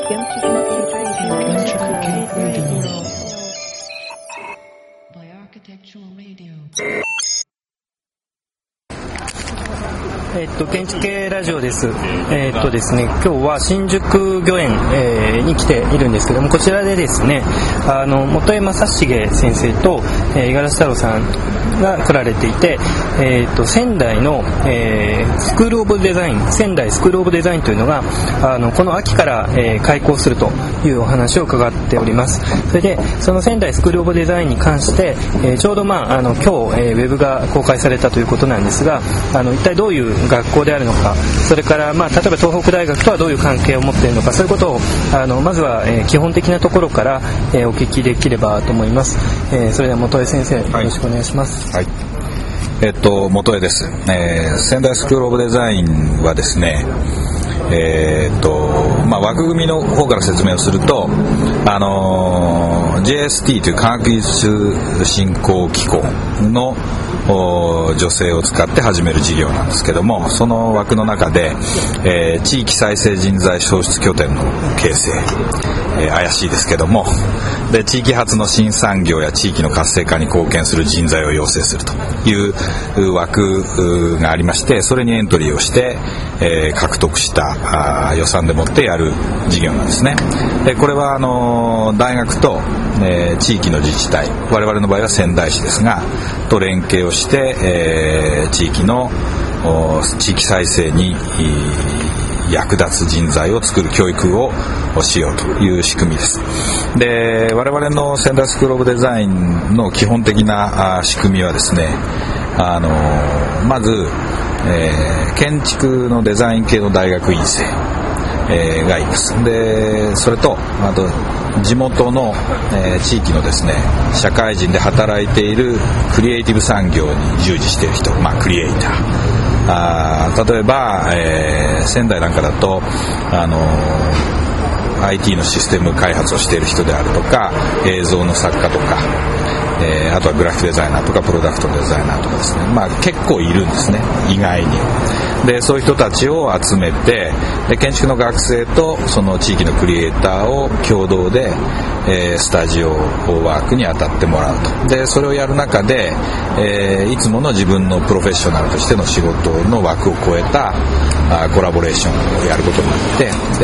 建築系ラジオです。ですね、今日は新宿御苑、に来ているんですけども、こちらでですね、本江正成先生と、五十嵐太郎さんが来られていて、仙台の、スクールオブデザイン、仙台スクールオブデザインというのがこの秋から、開校するというお話を伺っております。それでその仙台スクールオブデザインに関して、ちょうど今日、ウェブが公開されたということなんですが、一体どういう学校であるのか、それから、例えば東北大学とはどういう関係を持っているのか、そういうことをまずは、基本的なところから、お聞きできればと思います。それでは本江先生、よろしくお願いします。 はい、本江です。仙台スクールオブデザインはですね、枠組みの方から説明をすると、JST という科学技術振興機構の女性を使って始める事業なんですけども、その枠の中で、地域再生人材創出拠点の形成、怪しいですけども、で地域発の新産業や地域の活性化に貢献する人材を養成するという枠がありまして、それにエントリーをして、獲得した予算でもってやる事業なんですね。でこれは大学と、地域の自治体、我々の場合は仙台市ですがと連携をして、地域再生に役立つ人材を作る教育をしようという仕組みです。で我々の仙台スクールオブデザインの基本的な仕組みはですね、まず、建築のデザイン系の大学院生がいます。でそれとあと地元の、地域のですね社会人で働いているクリエイティブ産業に従事している人、クリエイター、例えば、仙台なんかだとIT のシステム開発をしている人であるとか、映像の作家とか、あとはグラフィックデザイナーとかプロダクトデザイナーとかですね、結構いるんですね、意外に。でそういう人たちを集めて、で建築の学生とその地域のクリエイターを共同で、スタジオワークに当たってもらうと。でそれをやる中で、いつもの自分のプロフェッショナルとしての仕事の枠を超えたコラボレーションをやることになって、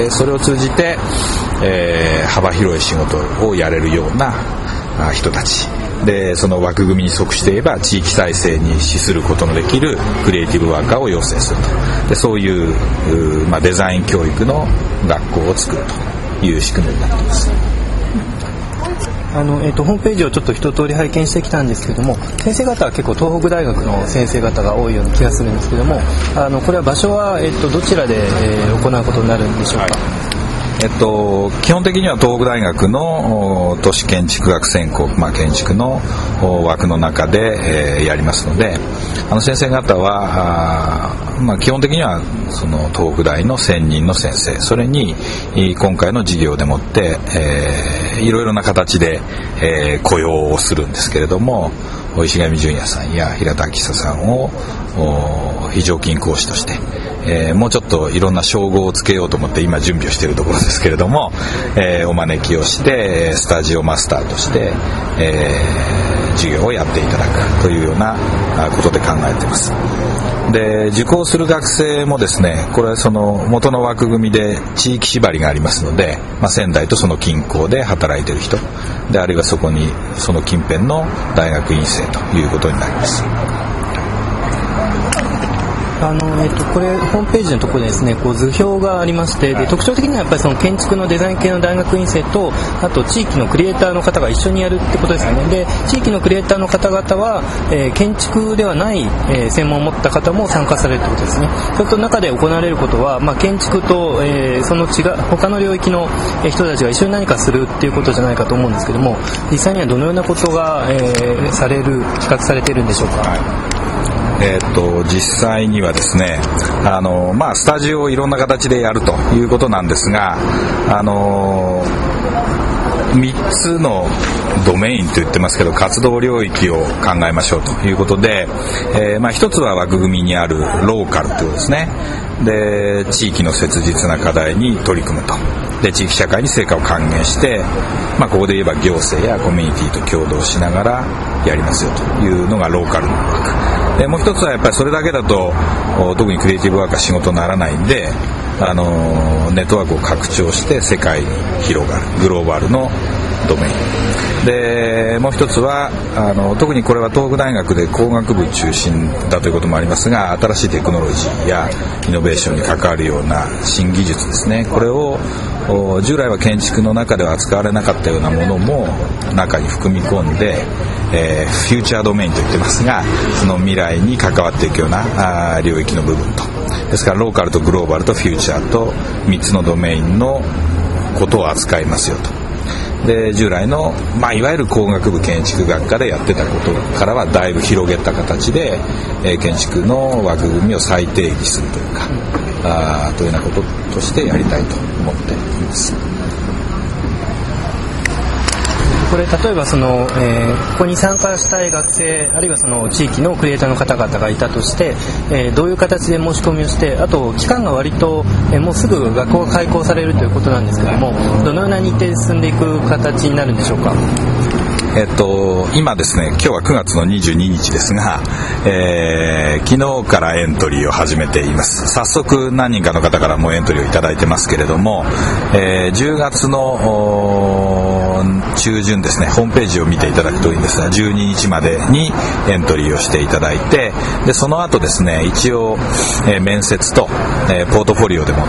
でそれを通じて、幅広い仕事をやれるような人たちで、その枠組みに即して言えば地域再生に資することのできるクリエイティブワーカーを養成すると。でそういう、デザイン教育の学校を作るという仕組みになっています。 ホームページをちょっと一通り拝見してきたんですけども、先生方は結構東北大学の先生方が多いような気がするんですけども、これは場所は、どちらで、行うことになるんでしょうか。 基本的には東北大学の都市建築学専攻、建築の枠の中で、やりますので、先生方は基本的にはその東北大の専任の先生、それに今回の授業でもって、いろいろな形で、雇用をするんですけれども、石上淳也さんや平田明久さんを非常勤講師として、もうちょっといろんな称号をつけようと思って今準備をしているところですけれども、お招きをしてスタジオマスターとして、授業をやっていただくというようなことで考えています。で受講する学生もですね、これはその元の枠組みで地域縛りがありますので、仙台とその近郊で働いている人で、あるいはそこにその近辺の大学院生ということになります。 これホームページのところでですね、図表がありまして、で特徴的にはやっぱりその建築のデザイン系の大学院生と、あと地域のクリエイターの方が一緒にやるってことですよね。で地域のクリエイターの方々は、建築ではない、専門を持った方も参加されるってことですね。それと中で行われることは、建築と、その他の領域の人たちが一緒に何かするっていうことじゃないかと思うんですけども、実際にはどのようなことが、企画されているんでしょうか。 実際にはですね、スタジオをいろんな形でやるということなんですが、 3つのドメインと言ってますけど、活動領域を考えましょうということで、一つは枠組みにあるローカルということですね。で、地域の切実な課題に取り組むと。で、地域社会に成果を還元して、ここで言えば行政やコミュニティと共同しながらやりますよというのがローカルの枠。で、もう一つはやっぱりそれだけだと特にクリエイティブワークは仕事にならないんで、ネットワークを拡張して世界に広がるグローバルのドメインで、もう一つは特にこれは東北大学で工学部中心だということもありますが、新しいテクノロジーやイノベーションに関わるような新技術ですね、これを従来は建築の中では扱われなかったようなものも中に含み込んで、フューチャードメインと言ってますが、その未来に関わっていくような領域の部分と、ですからローカルとグローバルとフューチャーと3つのドメインのことを扱いますよと。で、従来の、いわゆる工学部建築学科でやってたことからはだいぶ広げた形で、建築の枠組みを再定義するというか、というようなこととしてやりたいと思っています。 これ例えばここに参加したい学生、あるいはその地域のクリエイターの方々がいたとして、どういう形で申し込みをして、あと期間が割と、もうすぐ学校が開校されるということなんですけども、どのような日程で進んでいく形になるんでしょうか。 今ですね、今日は9月の22日ですが、昨日からエントリーを始めています。早速何人かの方からもエントリーをいただいてますけれども、10月の中旬ですね、ホームページを見ていただくといいんですが、12日までにエントリーをしていただいて、でその後ですね、一応、面接と、ポートフォリオでもって、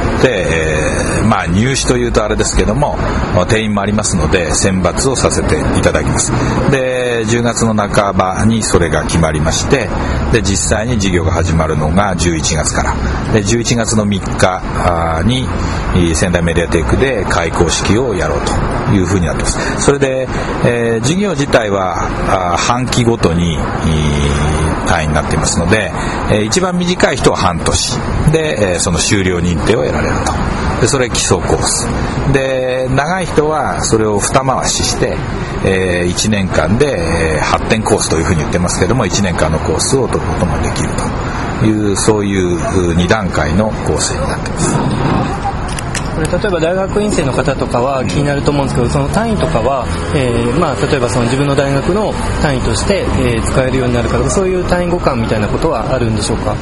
入試というとあれですけども、定員もありますので選抜をさせていただきます。で、10月の半ばにそれが決まりまして、で実際に授業が始まるのが11月からで、11月の3日に仙台メディアテイクで開校式をやろうというふうになっています。それで、授業自体は半期ごとに単位になっていますので、一番短い人は半年で、その修了認定を得られると。でそれ基礎コースで、長い人はそれを二回しして、1年間で、発展コースというふうに言ってますけども、1年間のコースを取ることもできるという、そういう2段階の構成になっています。 これ例えば大学院生の方とかは気になると思うんですけど、その単位とかは、例えばその自分の大学の単位として、使えるようになるかとか、そういう単位互換みたいなことはあるんでしょうか。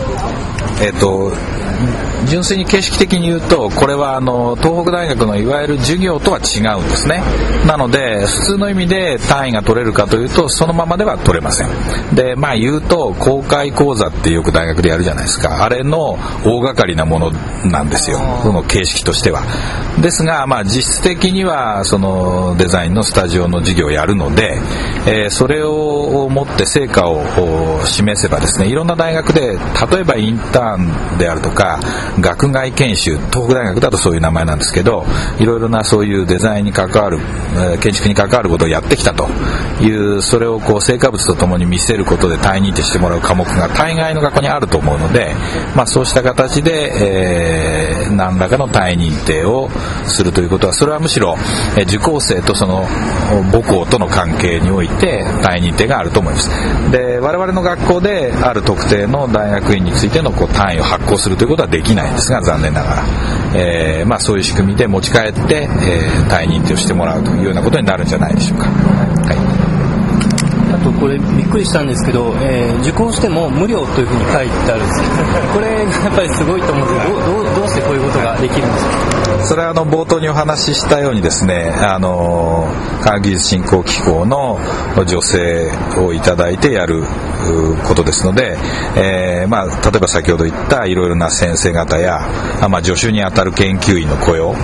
純粋に形式的に言うと、これは東北大学のいわゆる授業とは違うんですね。なので普通の意味で単位が取れるかというと、そのままでは取れません。で、言うと公開講座ってよく大学でやるじゃないですか。あれの大掛かりなものなんですよ、その形式としては。ですが、実質的にはそのデザインのスタジオの授業をやるので、それを持って成果を示せばですね、いろんな大学で、例えばインターンであるとか学外研修、東北大学だとそういう名前なんですけど、いろいろなそういうデザインに関わる、建築に関わることをやってきたという、それを成果物とともに見せることで単位認定してもらう科目が大概の学校にあると思うので、そうした形で、何らかの単位認定をするということは、それはむしろ、受講生とその母校との関係において単位認定があると思います。で、我々の学校である特定の大学院についての単位を発行するということはできないんですが、残念ながら、そういう仕組みで持ち帰って、単位認定をしてもらうというようなことになるんじゃないでしょうか。はい。 あとこれびっくりしたんですけど、受講しても無料というふうに書いてあるんですけど、これやっぱりすごいと思うんですけど、どうしてこういうことができるんですか。 それは冒頭にお話ししたようにですね、科学技術振興機構の助成をいただいてやることですので、例えば先ほど言ったいろいろな先生方や、助手にあたる研究員の雇用、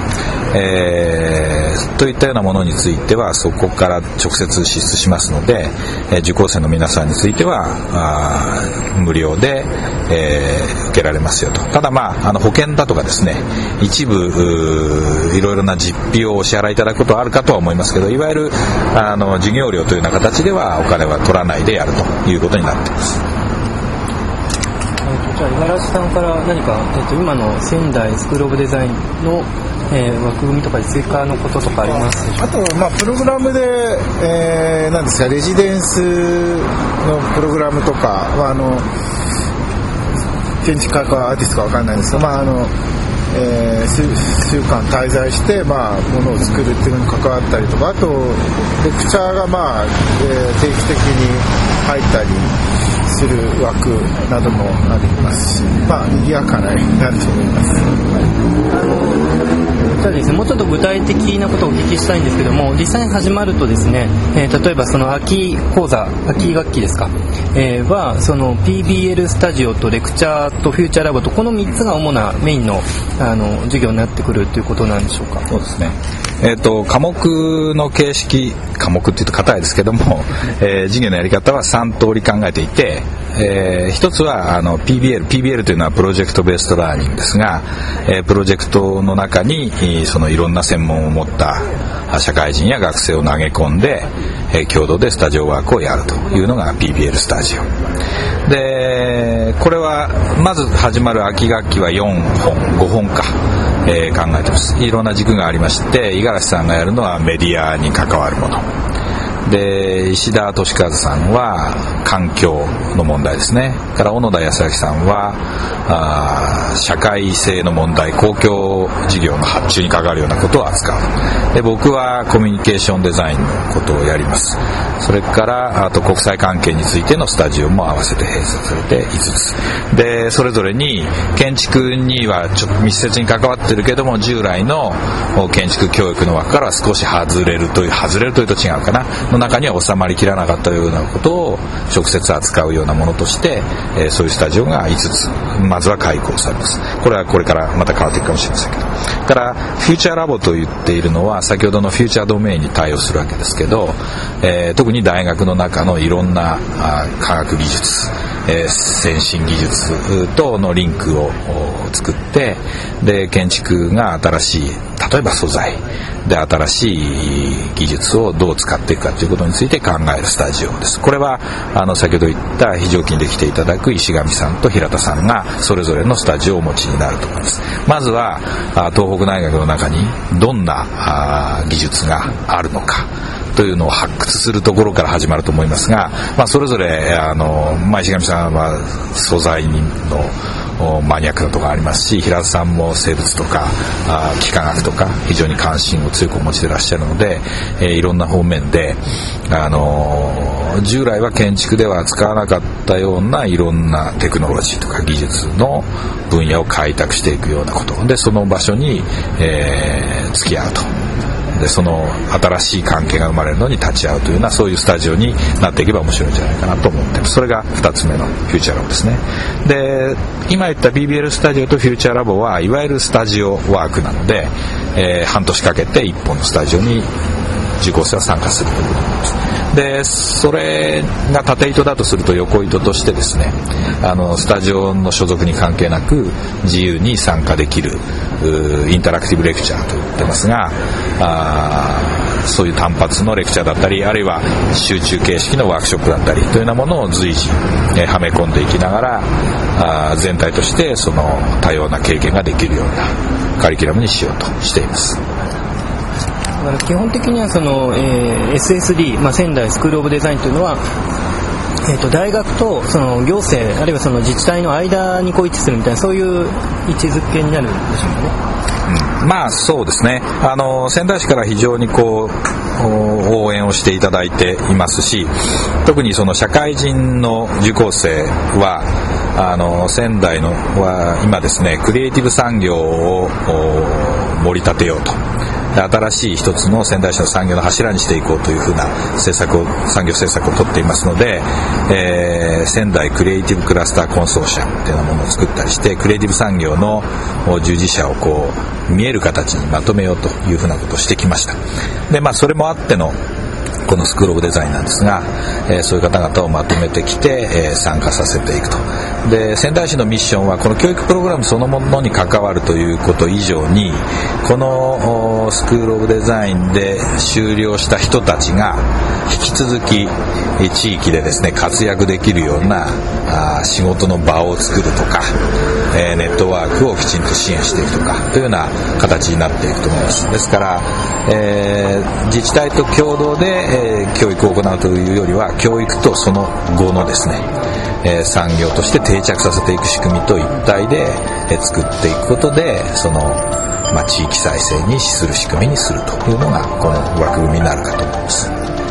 といったようなものについてはそこから直接支出しますので、受講生の皆さんについては無料で、受けられますよと。ただ保険だとかですね、一部いろいろな実費をお支払いいただくことはあるかとは思いますけど、いわゆる授業料というような形ではお金は取らないでやるということになっています。 じゃあ五十嵐さんから何か、今の仙台スクールオブデザインの、 枠組みとかで追加のこととかありますでしょうか？ あと、プログラムで、なんですか、レジデンスのプログラムとかは建築家かアーティストか分かんないんですけど、数間滞在して、ものを作るっていうのに関わったりとか、あとレクチャーが定期的に入ったりする枠などもありますし、賑やかになると思います。 じゃあですね、もうちょっと具体的なことをお聞きしたいんですけども、実際に始まるとですね、例えばその秋講座、秋学期ですか、はその PBL スタジオとレクチャーとフューチャーラボとこの3つが主なメインの授業になってくるということなんでしょうか？ そうですね。科目の形式、科目っていうと硬いですけども、授業のやり方は3通り考えていて、一つはPBL というのはプロジェクトベーストラーニングですが、プロジェクトの中にそのいろんな専門を持った社会人や学生を投げ込んで、共同でスタジオワークをやるというのが PBL スタジオで、これはまず始まる秋学期は4本5本か、考えてます。いろんな軸がありまして、五十嵐さんがやるのはメディアに関わるもので、石田敏和さんは環境の問題ですね。から小野田康明さんは社会性の問題、公共事業の発注に関わるようなことを扱う。で、僕はコミュニケーションデザインのことをやります。それからあと国際関係についてのスタジオも合わせて併設されて5つで、それぞれに建築にはちょっと密接に関わってるけども、従来の建築教育の枠からは少し外れるというと違うかなの中には収まりきらなかったようなことを直接扱うようなものとして、そういうスタジオが5つまずは開講されます。これはこれからまた変わっていくかもしれませんけど、からフューチャーラボと言っているのは先ほどのフューチャードメインに対応するわけですけど、特に大学の中のいろんな科学技術、先進技術とのリンクを作って、で建築が新しい例えば素材で新しい技術をどう使っていくかということについて考えるスタジオです。これは先ほど言った非常勤で来ていただく石上さんと平田さんがそれぞれのスタジオをお持ちになると思います。まずは東北大学の中にどんな技術があるのかというのを発掘するところから始まると思いますが、それぞれ石上さんは素材のマニアックなところありますし、平田さんも生物とか幾何学とか非常に関心を強くお持ちでいらっしゃるので、いろんな方面で従来は建築では使わなかったようないろんなテクノロジーとか技術の分野を開拓していくようなことで、その場所に、付き合うと。でその新しい関係が生まれるのに立ち会うというようなそういうスタジオになっていけば面白いんじゃないかなと思っています。それが2つ目のフューチャーラボですね。で今言った BBL スタジオとフューチャーラボはいわゆるスタジオワークなので、半年かけて1本のスタジオに受講生は参加するということになります。でそれが縦糸だとすると横糸としてですね、スタジオの所属に関係なく自由に参加できるインタラクティブレクチャーと言ってますが、そういう単発のレクチャーだったり、あるいは集中形式のワークショップだったりというようなものを随時、はめ込んでいきながら全体としてその多様な経験ができるようなカリキュラムにしようとしています。 基本的にはその、SSD、仙台スクールオブデザインというのは、大学とその行政あるいはその自治体の間に位置するみたいなそういう位置づけになるんでしょうかね。 そうですね。仙台市から非常に応援をしていただいていますし、特にその社会人の受講生は仙台のは今ですね、クリエイティブ産業を盛り立てようと、新しい一つの仙台市の産業の柱にしていこうというふうな産業政策を取っていますので、仙台クリエイティブクラスターコンソーシアムというようなものを作ったりして、クリエイティブ産業の従事者を見える形にまとめようというふうなことをしてきました。でそれもあってのこのスクールオブデザインなんですが、そういう方々をまとめてきて、参加させていくと。で、仙台市のミッションはこの教育プログラムそのものに関わるということ以上に、このスクールオブデザインで修了した人たちが引き続き地域でですね活躍できるような仕事の場を作るとか、ネットワークをきちんと支援していくとかというような形になっていくと思います。ですから、自治体と共同で、教育を行うというよりは教育とその後のですね、産業として定着させていく仕組みと一体で、作っていくことでその、地域再生に資する仕組みにするというのがこの枠組みになるかと思います。